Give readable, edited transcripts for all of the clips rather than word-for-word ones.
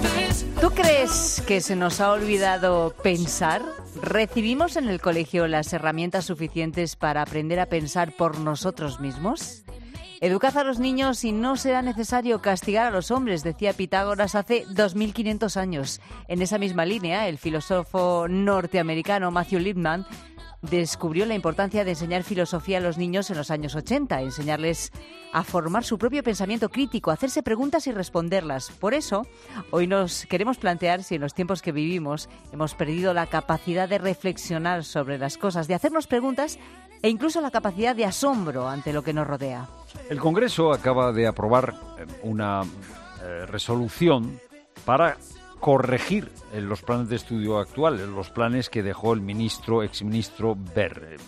¿Tú crees que se nos ha olvidado pensar? ¿Recibimos en el colegio las herramientas suficientes para aprender a pensar por nosotros mismos? Educad a los niños y no será necesario castigar a los hombres, decía Pitágoras hace 2500 años. En esa misma línea, el filósofo norteamericano Matthew Lipman descubrió la importancia de enseñar filosofía a los niños en los años 80, enseñarles a formar su propio pensamiento crítico, a hacerse preguntas y responderlas. Por eso, hoy nos queremos plantear si en los tiempos que vivimos hemos perdido la capacidad de reflexionar sobre las cosas, de hacernos preguntas e incluso la capacidad de asombro ante lo que nos rodea. El Congreso acaba de aprobar una resolución para corregir los planes de estudio actuales, los planes que dejó el exministro Wert.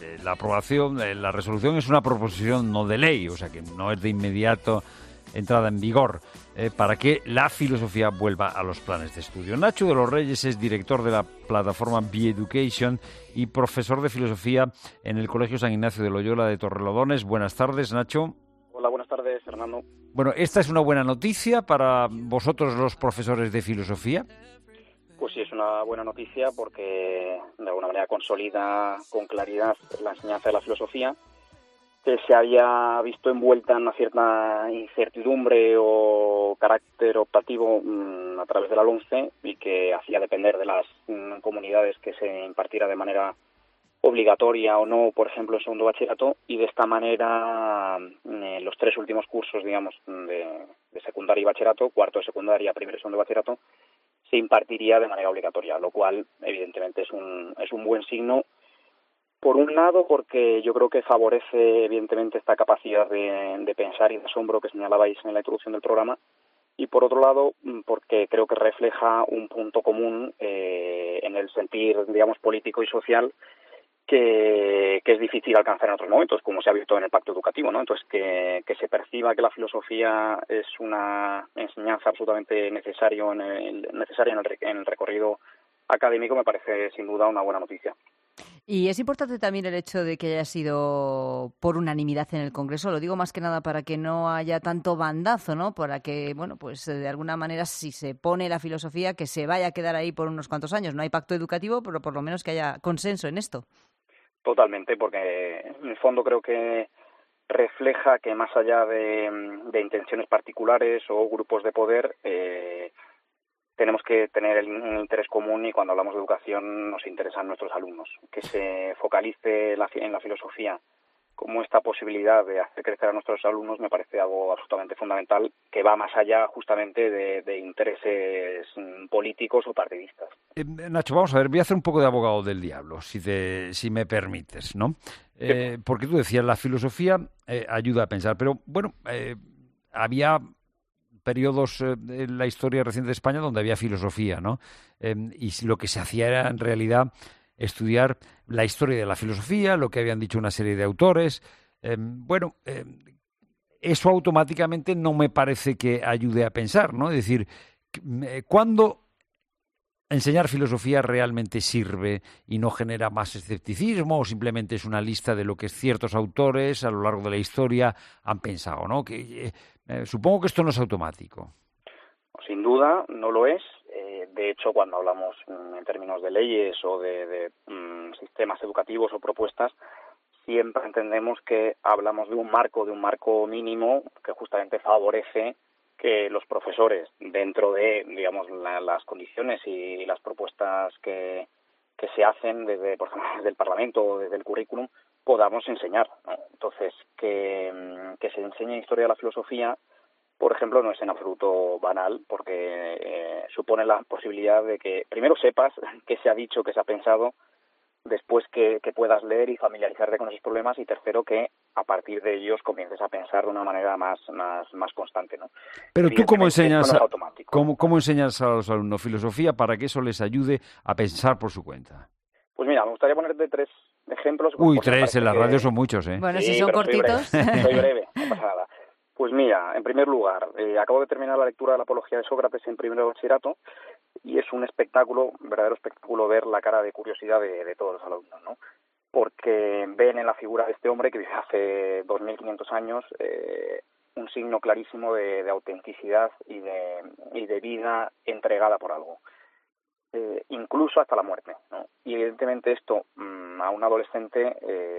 La resolución es una proposición no de ley, o sea que no es de inmediato entrada en vigor, para que la filosofía vuelva a los planes de estudio. Nacho de los Reyes es director de la plataforma Be-Education y profesor de filosofía en el Colegio San Ignacio de Loyola de Torrelodones. Buenas tardes, Nacho. Hola, buenas tardes, Fernando. Bueno, ¿esta es una buena noticia para vosotros los profesores de filosofía? Pues sí, es una buena noticia porque de alguna manera consolida con claridad la enseñanza de la filosofía, que se había visto envuelta en una cierta incertidumbre o carácter optativo a través de la LOMCE y que hacía depender de las comunidades que se impartiera de manera obligatoria o no, por ejemplo, en segundo bachillerato, y de esta manera los tres últimos cursos, digamos, de secundaria y bachillerato, cuarto de secundaria, primero y segundo de bachillerato, se impartiría de manera obligatoria, lo cual evidentemente es un buen signo. Por un lado, porque yo creo que favorece evidentemente esta capacidad de pensar y de asombro que señalabais en la introducción del programa, y por otro lado, porque creo que refleja un punto común en el sentir, digamos, político y social que es difícil alcanzar en otros momentos, como se ha visto en el pacto educativo, ¿no? Entonces, que se perciba que la filosofía es una enseñanza absolutamente necesaria en el recorrido académico me parece sin duda una buena noticia. Y es importante también el hecho de que haya sido por unanimidad en el Congreso. Lo digo más que nada para que no haya tanto bandazo, ¿no? Para que, bueno, pues de alguna manera, si se pone la filosofía, que se vaya a quedar ahí por unos cuantos años. No hay pacto educativo, pero por lo menos que haya consenso en esto. Totalmente, porque en el fondo creo que refleja que más allá de intenciones particulares o grupos de poder, tenemos que tener un interés común, y cuando hablamos de educación nos interesan nuestros alumnos. Que se focalice en la filosofía como esta posibilidad de hacer crecer a nuestros alumnos me parece algo absolutamente fundamental, que va más allá justamente de intereses políticos o partidistas. Nacho, vamos a ver, voy a hacer un poco de abogado del diablo, si me permites, ¿no? Porque tú decías, la filosofía ayuda a pensar, pero bueno, había periodos en la historia reciente de España donde había filosofía, ¿no? Y lo que se hacía era, en realidad, estudiar la historia de la filosofía, lo que habían dicho una serie de autores. Eso automáticamente no me parece que ayude a pensar, ¿no? Es decir, ¿cuándo enseñar filosofía realmente sirve y no genera más escepticismo, o simplemente es una lista de lo que ciertos autores a lo largo de la historia han pensado, ¿no? Supongo que esto no es automático. Sin duda no lo es. De hecho, cuando hablamos en términos de leyes o de sistemas educativos o propuestas, siempre entendemos que hablamos de un marco mínimo que justamente favorece que los profesores, dentro de, digamos, las condiciones y las propuestas que se hacen desde, por ejemplo, desde el Parlamento o desde el currículum, podamos enseñar, ¿no? Entonces, que se enseñe historia de la filosofía, por ejemplo, no es en absoluto banal, porque supone la posibilidad de que primero sepas qué se ha dicho, qué se ha pensado, después que puedas leer y familiarizarte con esos problemas, y tercero, que a partir de ellos comiences a pensar de una manera más constante, ¿no? Pero tú, ¿cómo enseñas, no es ¿cómo enseñas a los alumnos filosofía para que eso les ayude a pensar por su cuenta? Pues mira, me gustaría ponerte 3 ejemplos. Uy, 3, en la radio son muchos, ¿eh? Bueno, sí, si son cortitos. Soy breve, no pasa nada. Pues mira, en primer lugar, acabo de terminar la lectura de la Apología de Sócrates en primero de bachillerato, y es un espectáculo, un verdadero espectáculo, ver la cara de curiosidad de todos los alumnos, ¿no? Porque ven en la figura de este hombre que vive hace 2500 años un signo clarísimo de autenticidad y de vida entregada por algo. Incluso hasta la muerte, ¿no? Y evidentemente esto a un adolescente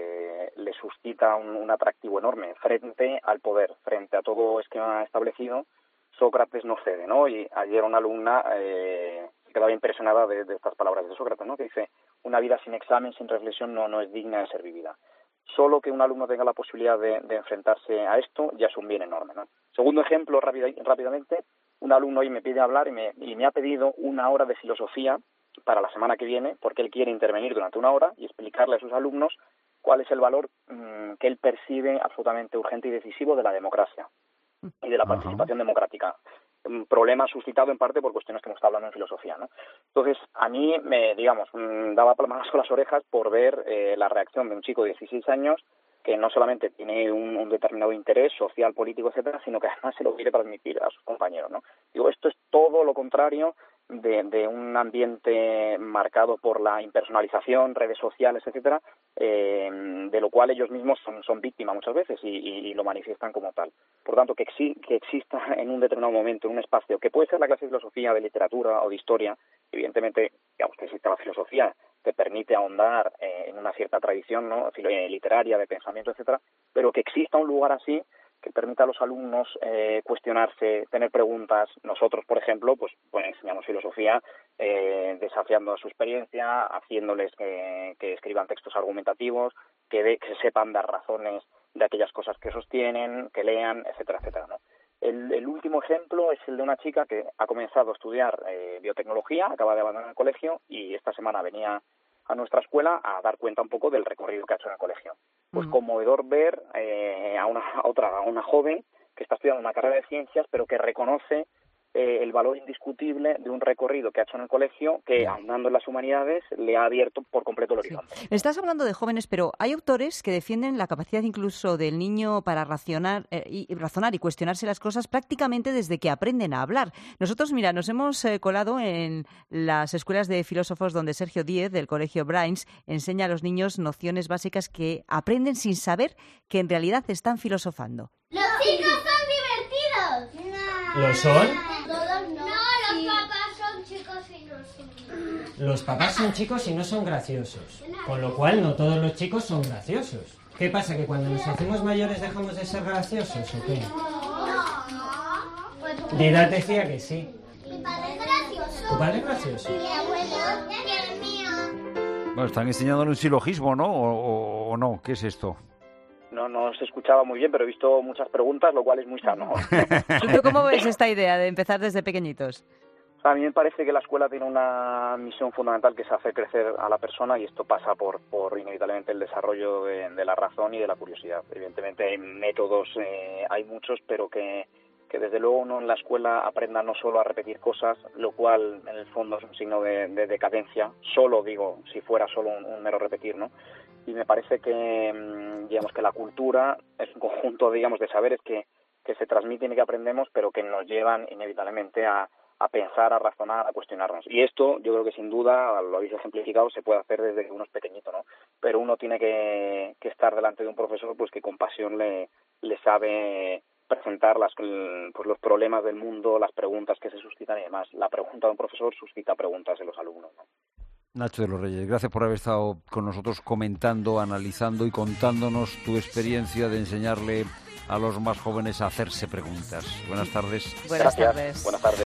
le suscita un atractivo enorme frente al poder, frente a todo esquema establecido. Sócrates no cede, ¿no? Y ayer una alumna quedaba impresionada de estas palabras de Sócrates, ¿no? Que dice: una vida sin examen, sin reflexión, no es digna de ser vivida. Solo que un alumno tenga la posibilidad de enfrentarse a esto ya es un bien enorme, ¿no? Segundo ejemplo, rápidamente, un alumno hoy me pide hablar y me ha pedido 1 hora de filosofía para la semana que viene, porque él quiere intervenir durante 1 hora y explicarle a sus alumnos cuál es el valor que él percibe absolutamente urgente y decisivo de la democracia y de la participación democrática. Un problema suscitado en parte por cuestiones que hemos estado hablando en filosofía, ¿no? Entonces, a mí me daba palmadas con las orejas por ver la reacción de un chico de 16 años que no solamente tiene un determinado interés social, político, etcétera, sino que además se lo quiere transmitir a sus compañeros, ¿no? Digo, esto es todo lo contrario de un ambiente marcado por la impersonalización, redes sociales, etcétera, de lo cual ellos mismos son víctimas muchas veces y lo manifiestan como tal. Por tanto, que exista en un determinado momento, en un espacio, que puede ser la clase de filosofía, de literatura o de historia, evidentemente, digamos que existe la filosofía, te permite ahondar en una cierta tradición, ¿no?, literaria, de pensamiento, etcétera, pero que exista un lugar así que permita a los alumnos cuestionarse, tener preguntas. Nosotros, por ejemplo, pues enseñamos filosofía desafiando su experiencia, haciéndoles que escriban textos argumentativos, que sepan dar razones de aquellas cosas que sostienen, que lean, etcétera, etcétera, ¿no? El último ejemplo es el de una chica que ha comenzado a estudiar biotecnología, acaba de abandonar el colegio y esta semana venía a nuestra escuela a dar cuenta un poco del recorrido que ha hecho en el colegio. Pues conmovedor ver a una joven que está estudiando una carrera de ciencias, pero que reconoce el valor indiscutible de un recorrido que ha hecho en el colegio, que ahondando en las humanidades le ha abierto por completo el horizonte. Sí. Estás hablando de jóvenes, pero hay autores que defienden la capacidad incluso del niño para razonar y cuestionarse las cosas prácticamente desde que aprenden a hablar. Nosotros, mira, nos hemos colado en las escuelas de filósofos donde Sergio Díez, del Colegio Brains, enseña a los niños nociones básicas que aprenden sin saber que en realidad están filosofando. ¡Los chicos son divertidos! No. ¿Lo son? Los papás son chicos y no son graciosos, con lo cual no todos los chicos son graciosos. ¿Qué pasa, que cuando nos hacemos mayores dejamos de ser graciosos o qué? Didac decía que sí. Mi padre es gracioso. ¿Tu padre es gracioso? Mi abuelo y el mío. Bueno, están enseñándole un silogismo, ¿no? ¿O no? ¿Qué es esto? No se escuchaba muy bien, pero he visto muchas preguntas, lo cual es muy sano. ¿Tú cómo ves esta idea de empezar desde pequeñitos? A mí me parece que la escuela tiene una misión fundamental, que es hacer crecer a la persona, y esto pasa por inevitablemente el desarrollo de la razón y de la curiosidad. Evidentemente hay métodos, hay muchos, pero que desde luego uno en la escuela aprenda no solo a repetir cosas, lo cual en el fondo es un signo de decadencia, si fuera solo un mero repetir, ¿no? Y me parece que, digamos, que la cultura es un conjunto, digamos, de saberes que se transmiten y que aprendemos, pero que nos llevan inevitablemente a pensar, a razonar, a cuestionarnos. Y esto, yo creo que sin duda, lo habéis ejemplificado, se puede hacer desde que uno es pequeñito, ¿no? Pero uno tiene que estar delante de un profesor, pues que con pasión le sabe presentar los problemas del mundo, las preguntas que se suscitan y demás. La pregunta de un profesor suscita preguntas en los alumnos, ¿no? Nacho de los Reyes, gracias por haber estado con nosotros comentando, analizando y contándonos tu experiencia de enseñarle a los más jóvenes a hacerse preguntas. Buenas tardes. Buenas tardes. Buenas tardes.